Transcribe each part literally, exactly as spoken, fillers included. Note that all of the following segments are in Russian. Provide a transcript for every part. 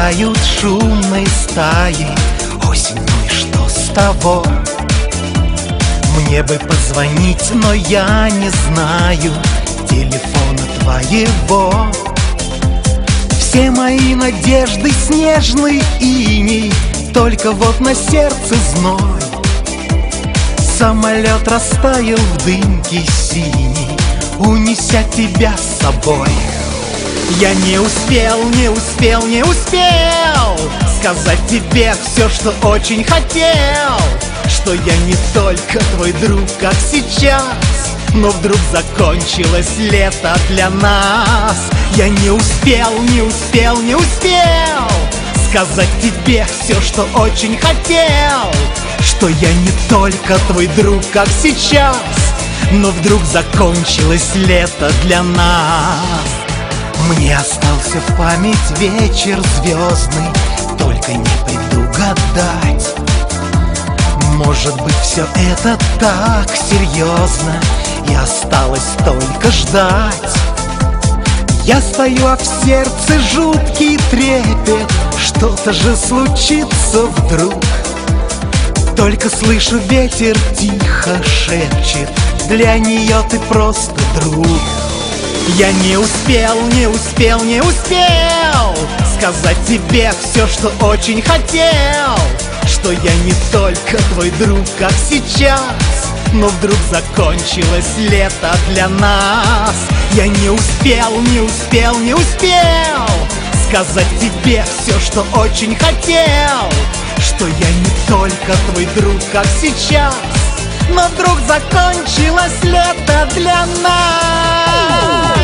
гуляют шумной стаей осенью, и что с того? Мне бы позвонить, но я не знаю телефона твоего. Все мои надежды снежный иней, только вот на сердце зной. Самолет растаял в дымке синей, унеся тебя с собой. Я не успел, не успел, не успел сказать тебе все, что очень хотел. Что я не только твой друг, как сейчас, но вдруг закончилось лето для нас. Я не успел, не успел, не успел сказать тебе все, что очень хотел. Что я не только твой друг, как сейчас, но вдруг закончилось лето для нас. Мне остался в память вечер звездный, только не предугадать. Может быть, все это так серьезно, и осталось только ждать. Я стою, а в сердце жуткий трепет, что-то же случится вдруг. Только слышу, ветер тихо шепчет: для нее ты просто друг. Я не успел, не успел, не успел сказать тебе все, что очень хотел. Что я не только твой друг, как сейчас, но вдруг закончилось лето для нас. Я не успел, не успел, не успел сказать тебе все, что очень хотел. Что я не только твой друг, как сейчас, но вдруг закончилось лето для нас.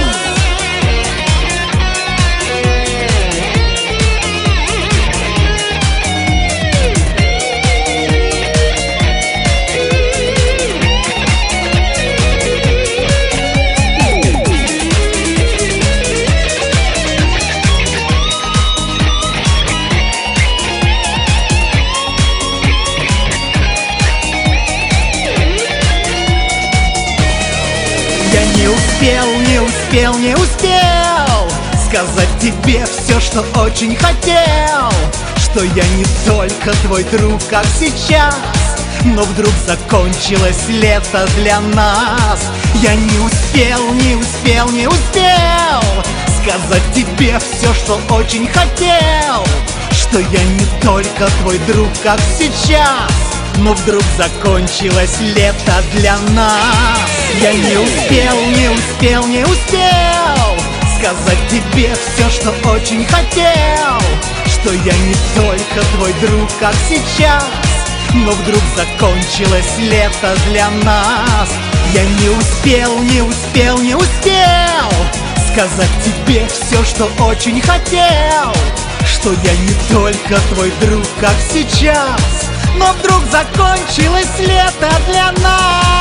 Я не успел, не успел, не успел сказать тебе все, что очень хотел. Что я не только твой друг, как сейчас, но вдруг закончилось лето для нас. Я не успел, не успел, не успел сказать тебе все, что очень хотел. Что я не только твой друг, как сейчас, но вдруг закончилось лето для нас. Я не успел, не успел, не успел сказать тебе все, что очень хотел. Что я не только твой друг, как сейчас, но вдруг закончилось лето для нас. Я не успел, не успел, не успел сказать тебе все, что очень хотел. Что я не только твой друг, как сейчас, но вдруг закончилось лето для нас.